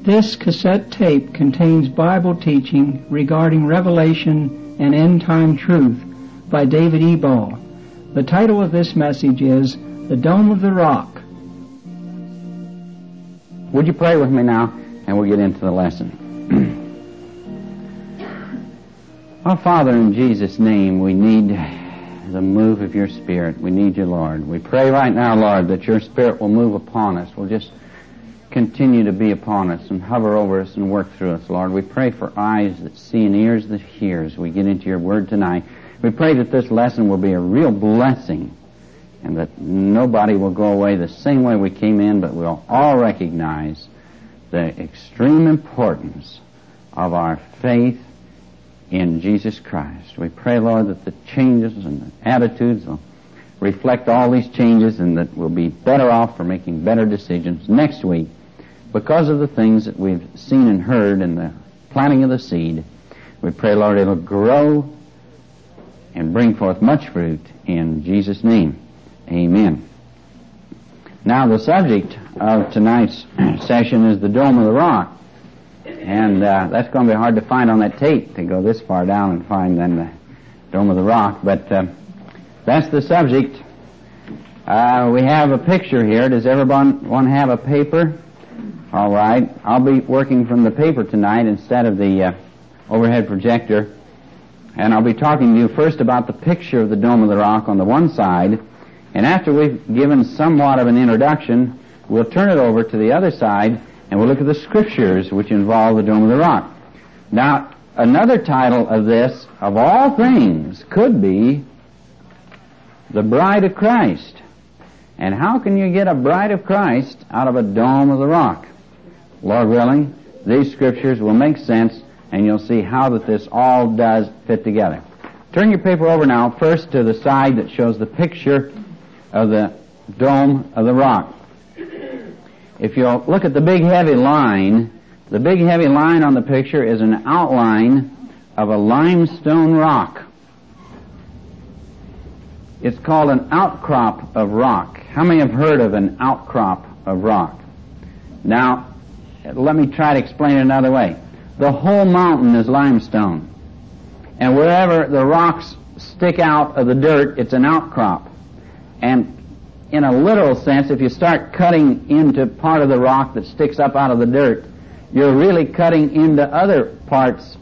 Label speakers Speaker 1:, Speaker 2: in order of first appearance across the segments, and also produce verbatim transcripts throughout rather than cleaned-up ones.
Speaker 1: This cassette tape contains Bible teaching regarding Revelation and end-time truth by David E. Ball. The title of this message is The Dome of the Rock.
Speaker 2: Would you pray with me now, and we'll get into the lesson. Our Father, in Jesus' name, we need the move of your Spirit. We need you, Lord. We pray right now, Lord, that your Spirit will move upon us. We'll just continue to be upon us and hover over us and work through us, Lord. We pray for eyes that see and ears that hear as we get into your word tonight. We pray that this lesson will be a real blessing and that nobody will go away the same way we came in, but we'll all recognize the extreme importance of our faith in Jesus Christ. We pray, Lord, that the changes and the attitudes will reflect all these changes and that we'll be better off for making better decisions next week because of the things that we've seen and heard in the planting of the seed. We pray, Lord, it'll grow and bring forth much fruit in Jesus' name. Amen. Now, the subject of tonight's session is the Dome of the Rock. And uh, that's going to be hard to find on that tape, to go this far down and find then the Dome of the Rock. But uh, that's the subject. Uh, we have a picture here. Does everyone want to have a paper? All right. I'll be working from the paper tonight instead of the uh, overhead projector. And I'll be talking to you first about the picture of the Dome of the Rock on the one side. And after we've given somewhat of an introduction, we'll turn it over to the other side and we'll look at the scriptures which involve the Dome of the Rock. Now, another title of this, of all things, could be The Bride of Christ. And how can you get a bride of Christ out of a Dome of the Rock? Lord willing, these scriptures will make sense, and you'll see how that this all does fit together. Turn your paper over now, first to the side that shows the picture of the Dome of the Rock. If you'll look at the big heavy line, the big heavy line on the picture is an outline of a limestone rock. It's called an outcrop of rock. How many have heard of an outcrop of rock? Now, let me try to explain it another way. The whole mountain is limestone. And wherever the rocks stick out of the dirt, it's an outcrop. And in a literal sense, if you start cutting into part of the rock that sticks up out of the dirt, you're really cutting into other parts.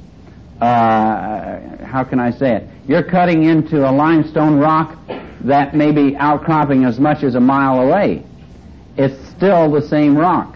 Speaker 2: Uh, how can I say it? You're cutting into a limestone rock that may be outcropping as much as a mile away. It's still the same rock.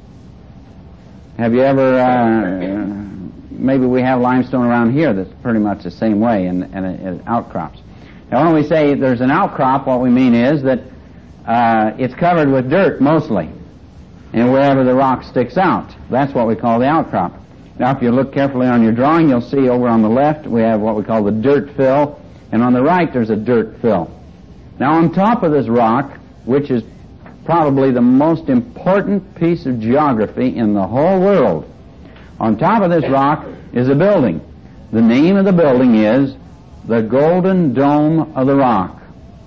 Speaker 2: Have you ever, uh, maybe we have limestone around here that's pretty much the same way, and, and it, it outcrops. Now when we say there's an outcrop, what we mean is that uh, it's covered with dirt mostly, and wherever the rock sticks out, that's what we call the outcrop. Now if you look carefully on your drawing, you'll see over on the left we have what we call the dirt fill, and on the right there's a dirt fill. Now on top of this rock, which is probably the most important piece of geography in the whole world, on top of this rock is a building. The name of the building is the Golden Dome of the Rock,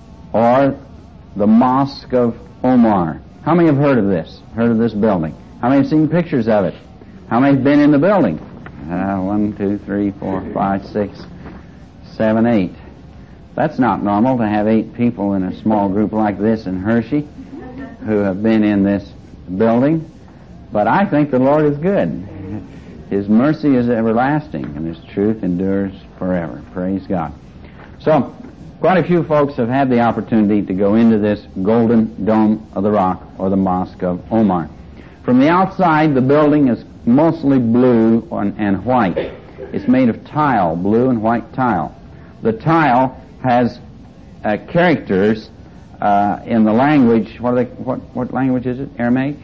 Speaker 2: or the Mosque of Omar. How many have heard of this? Heard of this building? How many have seen pictures of it? How many have been in the building? Uh, one, two, three, four, five, six, seven, eight. That's not normal to have eight people in a small group like this in Hershey who have been in this building. But I think the Lord is good. His mercy is everlasting, and His truth endures forever. Praise God. So, quite a few folks have had the opportunity to go into this Golden Dome of the Rock, or the Mosque of Omar. From the outside, the building is mostly blue and white. It's made of tile, blue and white tile. The tile has uh, characters uh, in the language. What, are they, what, what language is it? Aramaic?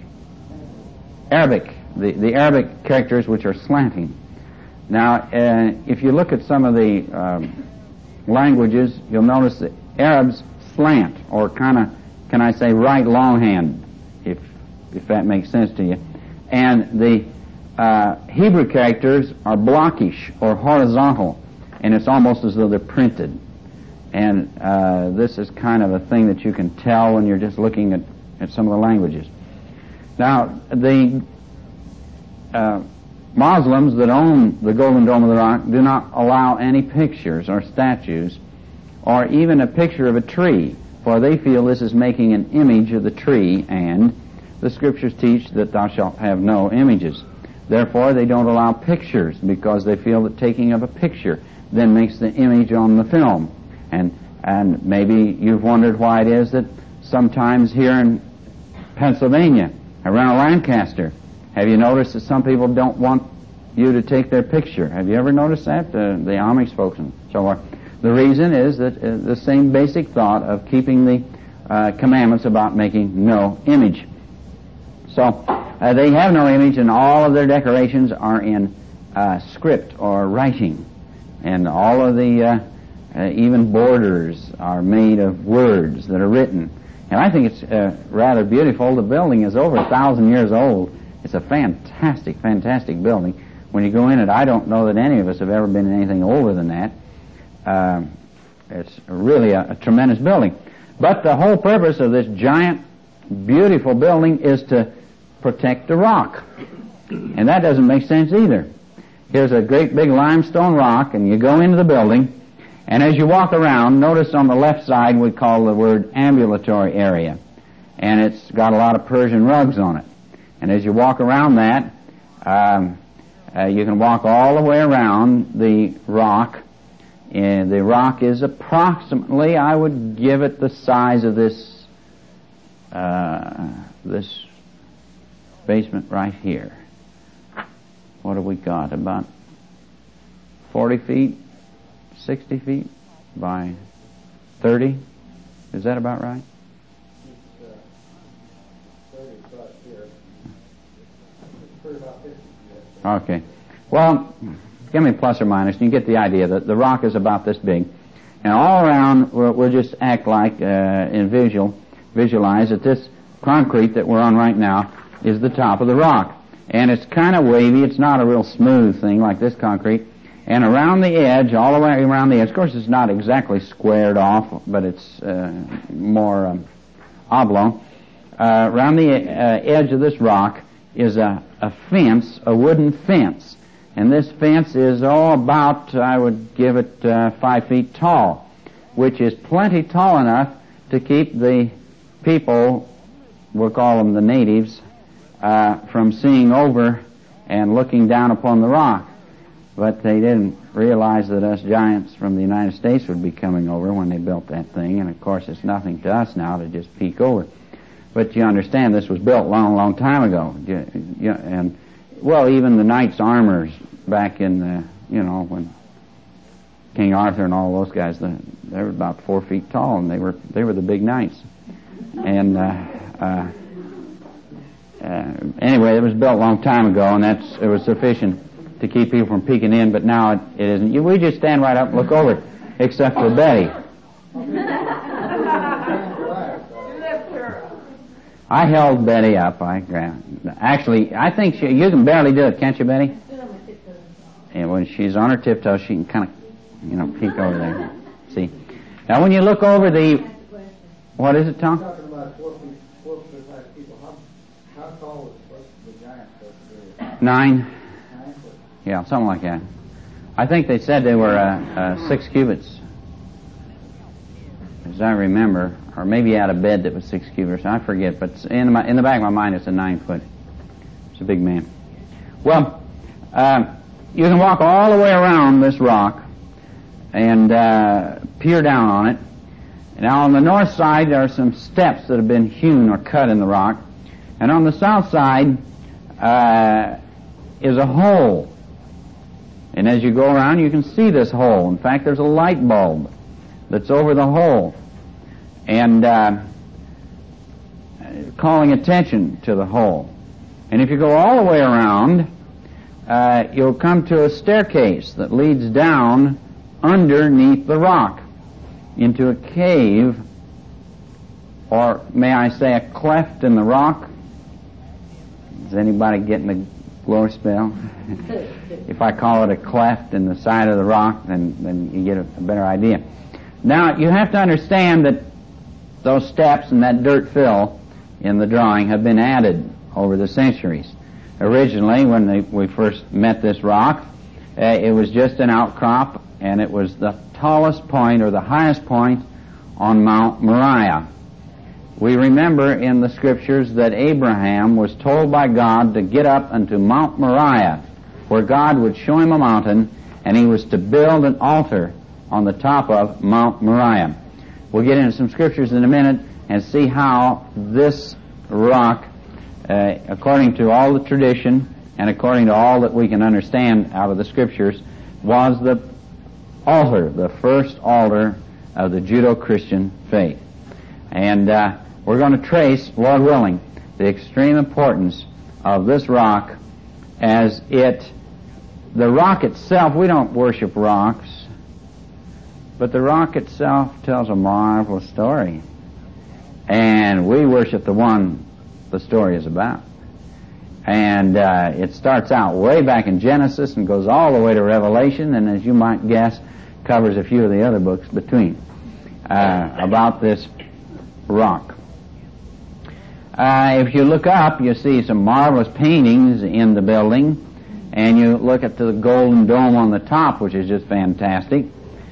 Speaker 2: Arabic. The, the Arabic characters which are slanting. Now, uh, if you look at some of the um, languages, you'll notice that Arabs slant, or kind of, can I say, right longhand, if if that makes sense to you. And the uh, Hebrew characters are blockish or horizontal, and it's almost as though they're printed. And uh, this is kind of a thing that you can tell when you're just looking at, at some of the languages. Now, the uh, Muslims that own the Golden Dome of the Rock do not allow any pictures or statues or even a picture of a tree, for they feel this is making an image of the tree, and the Scriptures teach that thou shalt have no images. Therefore, they don't allow pictures, because they feel that taking of a picture then makes the image on the film. And and maybe you've wondered why it is that sometimes here in Pennsylvania, around Lancaster, have you noticed that some people don't want you to take their picture? Have you ever noticed that? Uh, the Amish folks and so forth. The reason is that uh, the same basic thought of keeping the uh, commandments about making no image. So uh, they have no image, and all of their decorations are in uh, script or writing, and all of the uh, uh, even borders are made of words that are written. And I think it's uh, rather beautiful. The building is over a thousand years old. It's a fantastic, fantastic building. When you go in it, I don't know that any of us have ever been in anything older than that. Uh, it's really a, a tremendous building. But the whole purpose of this giant, beautiful building is to protect the rock. And that doesn't make sense either. Here's a great big limestone rock, and you go into the building, and as you walk around, notice on the left side we call the word ambulatory area. And it's got a lot of Persian rugs on it. And as you walk around that, um, uh, you can walk all the way around the rock. And the rock is approximately, I would give it the size of this uh, this basement right here. What have we got? About forty feet, sixty feet by thirty? Is that about right?
Speaker 3: It's uh, thirty plus here. It's pretty about fifty feet.
Speaker 2: Okay. Well, give me plus or minus, and you get the idea that the rock is about this big. And all around, we'll, we'll just act like, uh, in visual, visualize that this concrete that we're on right now is the top of the rock. And it's kind of wavy. It's not a real smooth thing like this concrete. And around the edge, all the way around the edge, of course it's not exactly squared off, but it's uh, more um, oblong. Uh, around the uh, edge of this rock is a, a fence, a wooden fence. And this fence is, oh, about, I would give it uh, five feet tall, which is plenty tall enough to keep the people, we'll call them the natives, uh, from seeing over and looking down upon the rock. But they didn't realize that us giants from the United States would be coming over when they built that thing, and of course it's nothing to us now to just peek over. But you understand this was built a long, long time ago, you, you, and well, even the knights' armors back in the, you know, when King Arthur and all those guys, the, they were about four feet tall, and they were they were the big knights. And uh, uh, uh, anyway, it was built a long time ago, and that's it was sufficient to keep people from peeking in. But now it, it isn't. You, we just stand right up and look over it, except for Betty. I held Betty up. I grabbed. Actually, I think she, you can barely do it, can't you, Betty? And when she's on her tiptoes, she can kind of, you know, peek over there. See? Now, when you look over the, what is it, Tom?
Speaker 3: Talking about four feet, four foot high people. How, how tall was the giant supposed to be?
Speaker 2: Nine.
Speaker 3: Nine foot.
Speaker 2: Yeah, something like that. I think they said they were uh, uh, six cubits, as I remember. Or maybe out of bed that was six cubits. I forget, but in my, in the back of my mind, it's a nine foot. It's a big man. Well, uh, you can walk all the way around this rock and uh, peer down on it. Now, on the north side, there are some steps that have been hewn or cut in the rock, and on the south side uh, is a hole. And as you go around, you can see this hole. In fact, there's a light bulb that's over the hole. And uh, calling attention to the hole. And if you go all the way around, uh, you'll come to a staircase that leads down underneath the rock into a cave, or may I say a cleft in the rock. Is anybody getting the glory spell? If I call it a cleft in the side of the rock, then, then you get a, a better idea. Now, you have to understand that those steps and that dirt fill in the drawing have been added over the centuries. originally, when they, we first met this rock, uh, it was just an outcrop, and it was the tallest point or the highest point on Mount Moriah. We remember in the Scriptures that Abraham was told by God to get up unto Mount Moriah, where God would show him a mountain, and he was to build an altar on the top of Mount Moriah. We'll get into some Scriptures in a minute and see how this rock, uh, according to all the tradition and according to all that we can understand out of the Scriptures, was the altar, the first altar of the Judeo-Christian faith. And uh, we're going to trace, Lord willing, the extreme importance of this rock as it, the rock itself, we don't worship rocks, but the rock itself tells a marvelous story. And we worship the one the story is about. And uh, it starts out way back in Genesis and goes all the way to Revelation, and as you might guess, covers a few of the other books between uh, about this rock. Uh, if you look up, you see some marvelous paintings in the building, and you look at the golden dome on the top, which is just fantastic.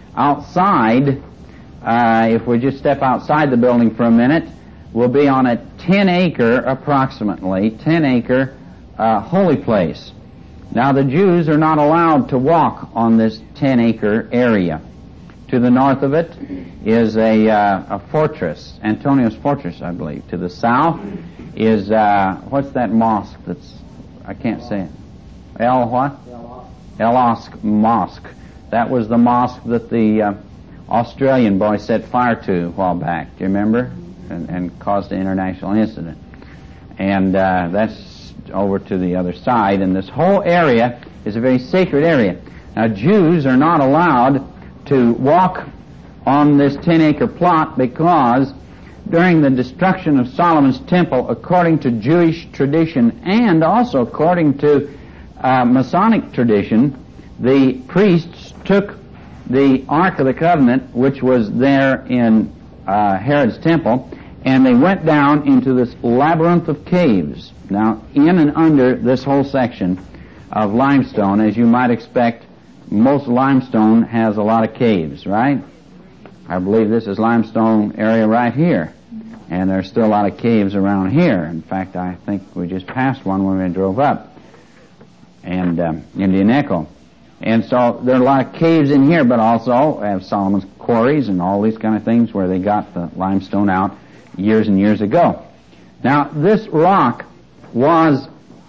Speaker 2: Outside, uh, if we just step outside the building for a minute, we'll be on a ten acre, approximately, ten acre uh, holy place. Now the Jews are not allowed to walk on this ten acre area. To the north of it is a, uh, a fortress, Antonio's Fortress, I believe. To the south is, uh, what's that mosque that's, I can't say it. El what? El Osc Mosque. That was the mosque that the uh, Australian boy set fire to a while back. Do you remember? And, and caused an international incident. And uh, that's over to the other side. And this whole area is a very sacred area. Now, Jews are not allowed to walk on this ten acre plot because during the destruction of Solomon's temple, according to Jewish tradition and also according to uh, Masonic tradition, the priests took the Ark of the Covenant, which was there in uh, Herod's temple, and they went down into this labyrinth of caves. Now, in and under this whole section of limestone, as you might expect, most limestone has a lot of caves, right? I believe this is limestone area right here. And there's still a lot of caves around here. In fact, I think we just passed one when we drove up. And um, Indian Echo. And so there are a lot of caves in here, but also have Solomon's quarries and all these kind of things where they got the limestone out years and years ago. Now, this rock was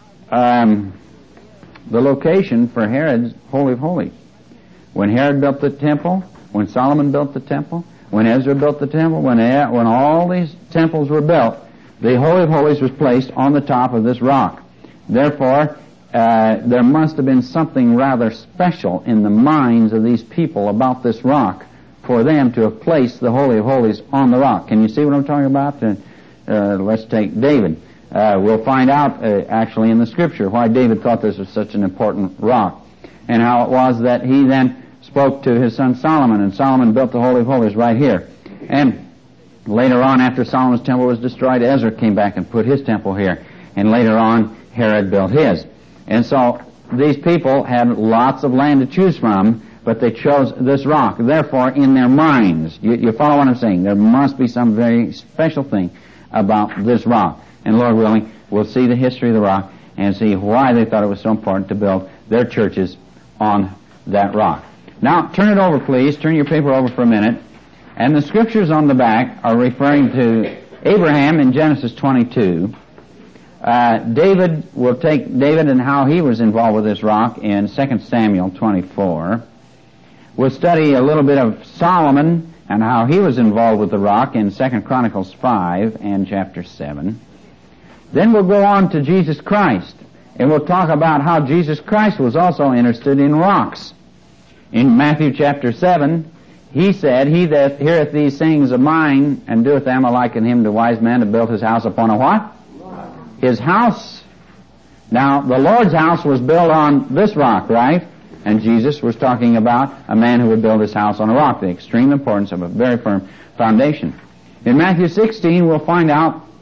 Speaker 2: um, the location for Herod's Holy of Holies. When Herod built the temple, when Solomon built the temple, when Ezra built the temple, when when all these temples were built, the Holy of Holies was placed on the top of this rock. Therefore, uh, there must have been something rather special in the minds of these people about this rock for them to have placed the Holy of Holies on the rock. Can you see what I'm talking about? Uh, uh, let's take David. Uh, we'll find out uh, actually in the Scripture why David thought this was such an important rock, and how it was that he then spoke to his son Solomon, and Solomon built the Holy of Holies right here. And later on, after Solomon's temple was destroyed, Ezra came back and put his temple here, and later on Herod built his. And so these people had lots of land to choose from, but they chose this rock. Therefore, in their minds, you, you follow what I'm saying, there must be some very special thing about this rock. And Lord willing, we'll see the history of the rock and see why they thought it was so important to build their churches on that rock. Now, turn it over, please. Turn your paper over for a minute. And the Scriptures on the back are referring to Abraham in Genesis twenty-two. Uh, David, we'll take David and how he was involved with this rock in Second Samuel twenty-four. We'll study a little bit of Solomon and how he was involved with the rock in Second Chronicles five and chapter seven. Then we'll go on to Jesus Christ, and we'll talk about how Jesus Christ was also interested in rocks. In Matthew chapter seven, he said, "He that heareth these sayings of mine and doeth them, I liken him to wise man that built his house upon a what? Rock." His house. Now, the Lord's house was built on this rock, right? And Jesus was talking about a man who would build his house on a rock, the extreme importance of a very firm foundation. In Matthew sixteen, we'll find out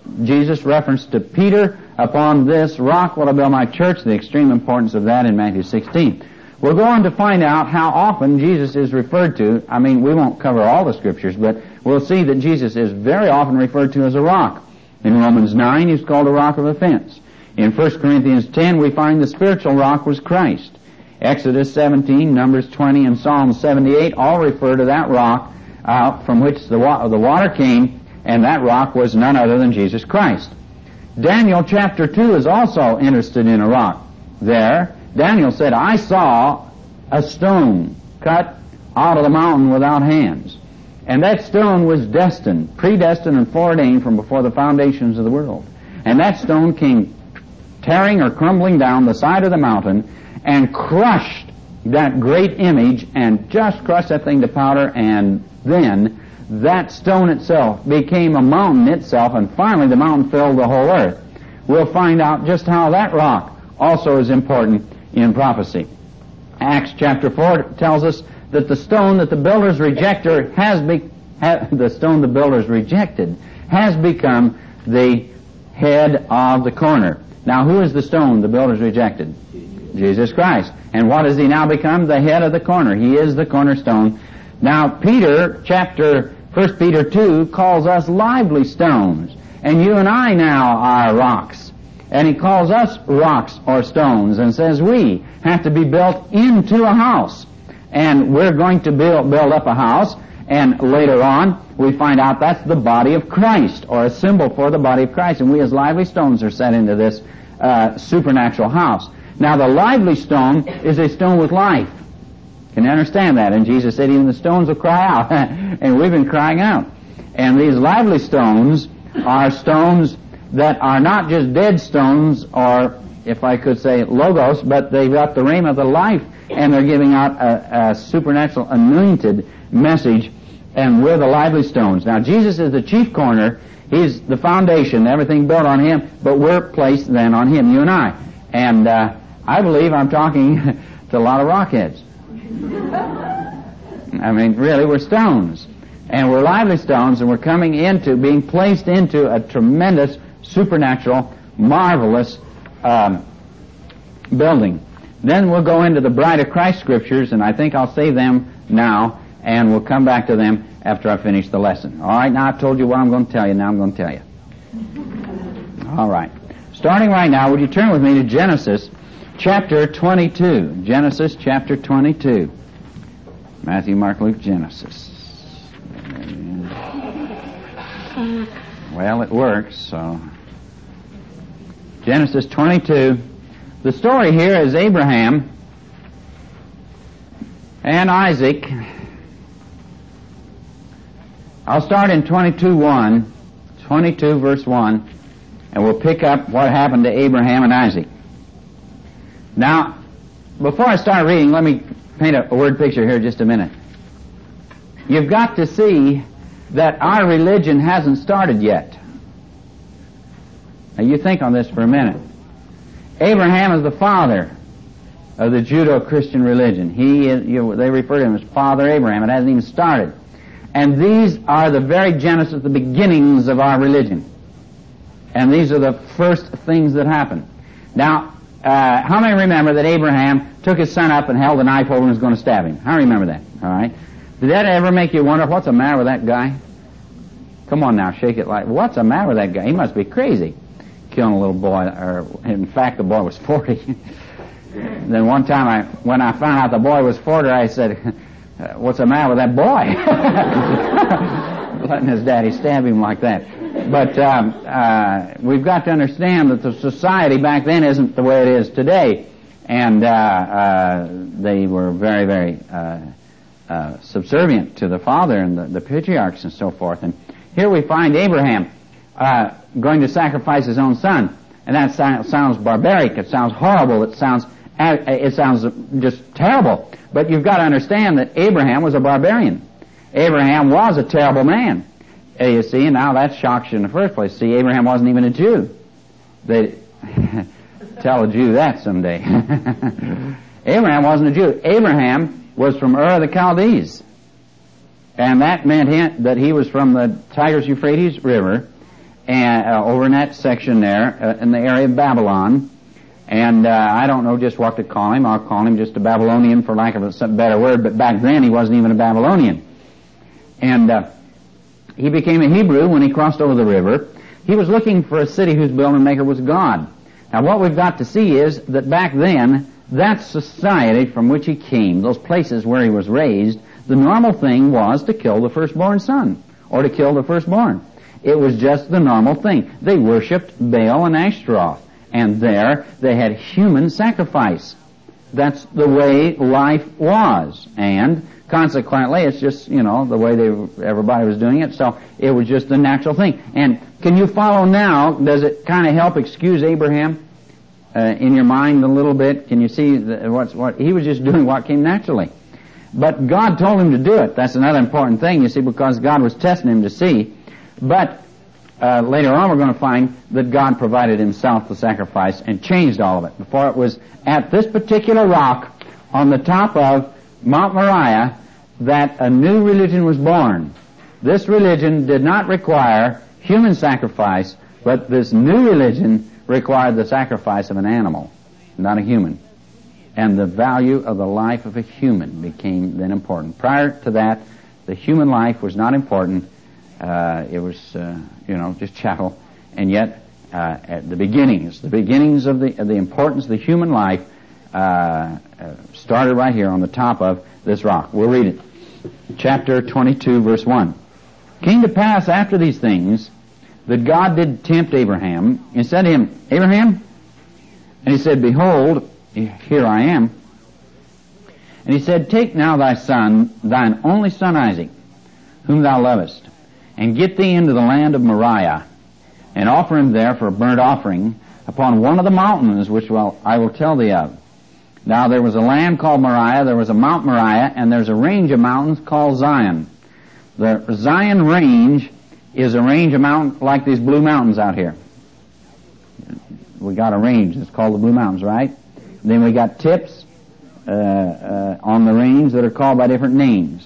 Speaker 2: Jesus' reference to Peter, upon this rock will I build my church, the extreme importance of that in Matthew sixteen. We'll go on to find out how often Jesus is referred to. I mean, we won't cover all the scriptures, but we'll see that Jesus is very often referred to as a rock. In Romans nine, he's called a rock of offense. In First Corinthians ten, we find the spiritual rock was Christ. Exodus seventeen, Numbers twenty, and Psalm seventy-eight all refer to that rock uh, from which the, wa- the water came, and that rock was none other than Jesus Christ. Daniel chapter two is also interested in a rock. There, Daniel said, I saw a stone cut out of the mountain without hands. And that stone was destined, predestined and foreordained from before the foundations of the world. And that stone came tearing or crumbling down the side of the mountain and crushed that great image and just crushed that thing to powder, and then that stone itself became a mountain itself, and finally the mountain filled the whole earth. We'll find out just how that rock also is important in prophecy. Acts chapter four tells us that the stone that the builders rejected has be, ha, the stone the builders rejected has become the head of the corner. Now, who is the stone the builders rejected? Jesus Christ. And what has he now become? The head of the corner. He is the cornerstone. Now, Peter, chapter, First Peter two, calls us lively stones. And you and I now are rocks. And he calls us rocks or stones and says we have to be built into a house. And we're going to build, build up a house, and later on we find out that's the body of Christ, or a symbol for the body of Christ. And we as lively stones are set into this uh, supernatural house. Now the lively stone is a stone with life. Can you understand that? And Jesus said even the stones will cry out. And we've been crying out. And these lively stones are stones that are not just dead stones, or if I could say logos, but they've got the rhema of the life, and they're giving out a, a supernatural anointed message, and we're the lively stones. Now Jesus is the chief corner. He's the foundation, everything built on him, but we're placed then on him, you and I. And uh, I believe I'm talking to a lot of rockheads. I mean, really, we're stones. And we're lively stones, and we're coming into, being placed into a tremendous, supernatural, marvelous um, building. Then we'll go into the Bride of Christ scriptures, and I think I'll save them now, and we'll come back to them after I finish the lesson. All right, now I've told you what I'm going to tell you, now I'm going to tell you. All right. Starting right now, would you turn with me to Genesis chapter twenty-two. Genesis chapter twenty-two. Matthew, Mark, Luke, Genesis. Well, it works, so. Genesis twenty-two. The story here is Abraham and Isaac. I'll start in twenty-two one, twenty-two verse one, and we'll pick up what happened to Abraham and Isaac. Now, before I start reading, let me paint a, a word picture here just a minute. You've got to see that our religion hasn't started yet. Now you think on this for a minute. Abraham is the father of the Judeo-Christian religion. He is, you, they refer to him as Father Abraham. It hasn't even started. And these are the very genesis, the beginnings of our religion. And these are the first things that happen. Now, uh, how many remember that Abraham took his son up and held a knife over and was going to stab him? How many remember that? All right. Did that ever make you wonder, what's the matter with that guy? Come on now, shake it like, what's the matter with that guy? He must be crazy, killing a little boy, or in fact the boy was forty. Then one time, I, when I found out the boy was forty, I said, what's the matter with that boy? Letting his daddy stab him like that. But um, uh, we've got to understand that the society back then isn't the way it is today. And uh, uh, they were very, very uh, uh, subservient to the father and the, the patriarchs and so forth. And here we find Abraham uh, going to sacrifice his own son. And that so- sounds barbaric. It sounds horrible. It sounds it sounds just terrible. But you've got to understand that Abraham was a barbarian. Abraham was a terrible man. Uh, you see, now that shocks you in the first place. See, Abraham wasn't even a Jew. They tell a Jew that someday. Abraham wasn't a Jew. Abraham was from Ur of the Chaldees. And that meant him, that he was from the Tigris-Euphrates River. and uh, over in that section there, uh, in the area of Babylon. And uh, I don't know just what to call him. I'll call him just a Babylonian for lack of a better word, but back then he wasn't even a Babylonian. And uh, he became a Hebrew when he crossed over the river. He was looking for a city whose builder and maker was God. Now what we've got to see is that back then, that society from which he came, those places where he was raised, the normal thing was to kill the firstborn son, or to kill the firstborn. It was just the normal thing. They worshipped Baal and Ashtaroth. And there they had human sacrifice. That's the way life was. And consequently, it's just, you know, the way they everybody was doing it. So it was just the natural thing. And can you follow now? Does it kind of help excuse Abraham uh, in your mind a little bit? Can you see the, what's what he was just doing what came naturally? But God told him to do it. That's another important thing, you see, because God was testing him to see. But Uh, later on we're going to find that God provided himself the sacrifice and changed all of it. Before it was at this particular rock on the top of Mount Moriah that a new religion was born. This religion did not require human sacrifice, but this new religion required the sacrifice of an animal, not a human. And the value of the life of a human became then important. Prior to that, the human life was not important. Uh, it was, uh, you know, just chattel. And yet, uh, at the beginnings, the beginnings of the of the importance of the human life uh, uh, started right here on the top of this rock. We'll read it. Chapter twenty-two, verse one. Came to pass after these things that God did tempt Abraham, and said to him, Abraham? And he said, Behold, here I am. And he said, Take now thy son, thine only son Isaac, whom thou lovest, and get thee into the land of Moriah, and offer him there for a burnt offering upon one of the mountains which well, I will tell thee of. Now there was a land called Moriah, there was a Mount Moriah, and there's a range of mountains called Zion. The Zion range is a range of mountains like these Blue Mountains out here. We got a range, it's called the Blue Mountains, right? Then we got tips uh, uh, on the range that are called by different names.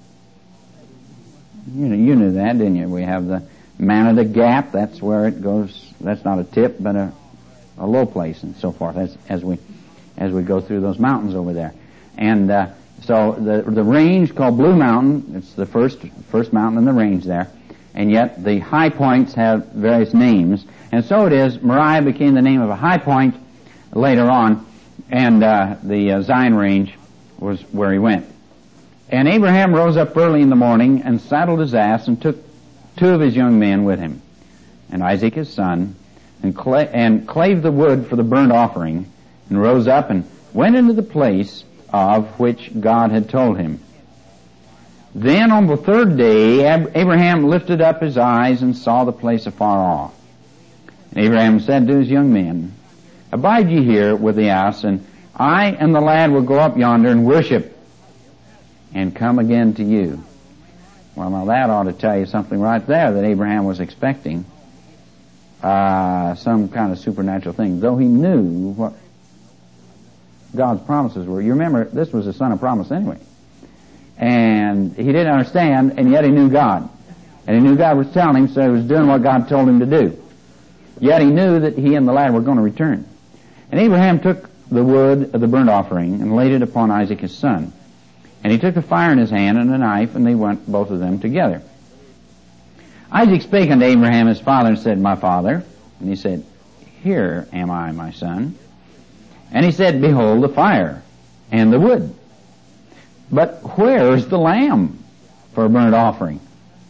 Speaker 2: You know, you knew that, didn't you? We have the Manada Gap. That's where it goes. That's not a tip, but a, a low place, and so forth. As, as we as we go through those mountains over there, and uh, so the the range called Blue Mountain. It's the first first mountain in the range there, and yet the high points have various names, and so it is. Moriah became the name of a high point later on, and uh, the uh, Zion range was where he went. And Abraham rose up early in the morning and saddled his ass and took two of his young men with him, and Isaac his son, and, cla- and clave the wood for the burnt offering, and rose up and went into the place of which God had told him. Then on the third day Ab- Abraham lifted up his eyes and saw the place afar off. And Abraham said to his young men, Abide ye here with the ass, and I and the lad will go up yonder and worship, and come again to you. Well, now that ought to tell you something right there that Abraham was expecting. Uh, some kind of supernatural thing. Though he knew what God's promises were. You remember, this was the son of promise anyway. And he didn't understand, and yet he knew God. And he knew God was telling him, so he was doing what God told him to do. Yet he knew that he and the lad were going to return. And Abraham took the wood of the burnt offering and laid it upon Isaac his son. And he took a fire in his hand and a knife, and they went both of them together. Isaac spake unto Abraham his father and said, My father. And he said, Here am I, my son. And he said, Behold the fire and the wood. But where is the lamb for a burnt offering?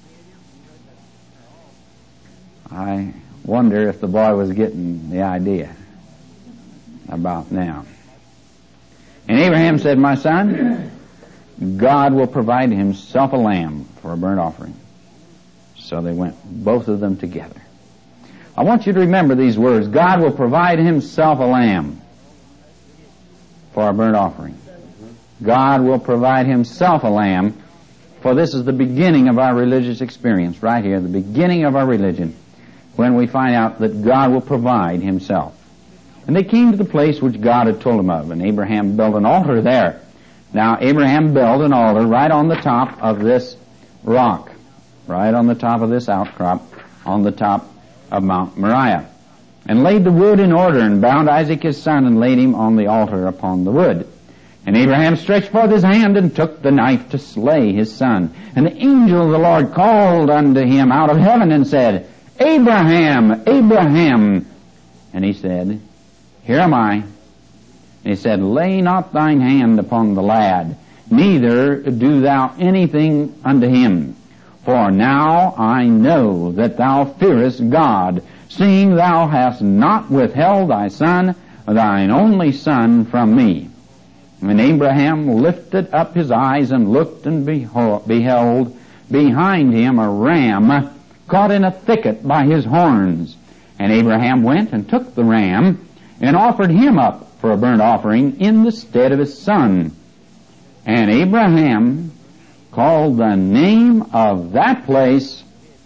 Speaker 2: I wonder if the boy was getting the idea about now. And Abraham said, My son, God will provide himself a lamb for a burnt offering. So they went, both of them together. I want you to remember these words. God will provide himself a lamb for a burnt offering. God will provide himself a lamb, for this is the beginning of our religious experience right here, the beginning of our religion, when we find out that God will provide himself. And they came to the place which God had told them of, and Abraham built an altar there. Now, Abraham built an altar right on the top of this rock, right on the top of this outcrop, on the top of Mount Moriah, and laid the wood in order, and bound Isaac his son, and laid him on the altar upon the wood. And Abraham stretched forth his hand, and took the knife to slay his son. And the angel of the Lord called unto him out of heaven, and said, Abraham, Abraham. And he said, Here am I. And he said, Lay not thine hand upon the lad, neither do thou anything unto him. For now I know that thou fearest God, seeing thou hast not withheld thy son, thine only son, from me. And Abraham lifted up his eyes and looked, and beheld behind him a ram caught in a thicket by his horns. And Abraham went and took the ram, and offered him up for a burnt offering in the stead of his son. And Abraham called the name of that place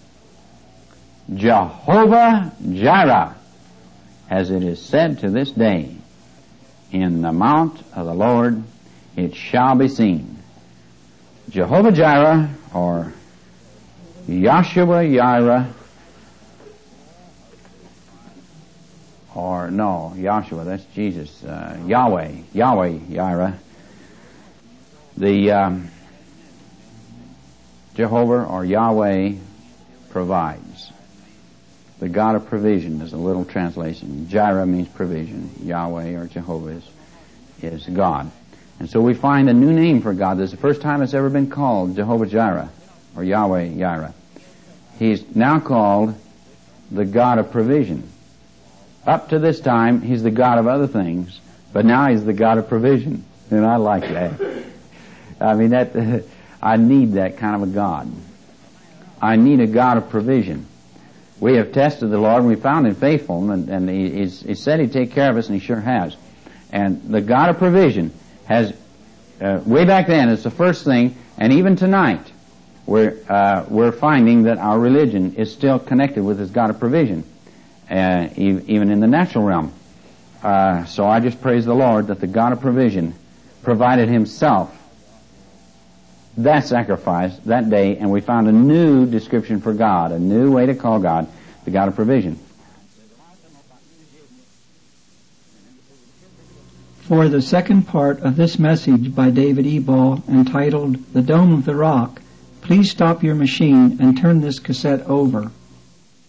Speaker 2: Jehovah-Jireh, as it is said to this day, In the mount of the Lord it shall be seen. Jehovah-Jireh, or Yahshua-Jireh, or no, Yahshua, that's Jesus, uh, Yahweh, Yahweh-Jireh. The um, Jehovah or Yahweh provides. The God of provision is a little translation. Jireh means provision. Yahweh or Jehovah is, is God. And so we find a new name for God. This is the first time it's ever been called Jehovah-Jireh or Yahweh-Jireh. He's now called the God of provision. Up to this time, He's the God of other things, but now He's the God of provision. And I like that. I mean, that uh, I need that kind of a God. I need a God of provision. We have tested the Lord, and we found Him faithful, and, and he, he's, he said He'd take care of us, and He sure has. And the God of provision has, uh, way back then, it's the first thing, and even tonight, we're, uh, we're finding that our religion is still connected with this God of provision, uh, e- even in the natural realm. Uh, so I just praise the Lord that the God of provision provided Himself that sacrifice that day, and we found a new description for God, a new way to call God, the God of provision.
Speaker 1: For the second part of this message by David Ebal, entitled The Dome of the Rock, please stop your machine and turn this cassette over.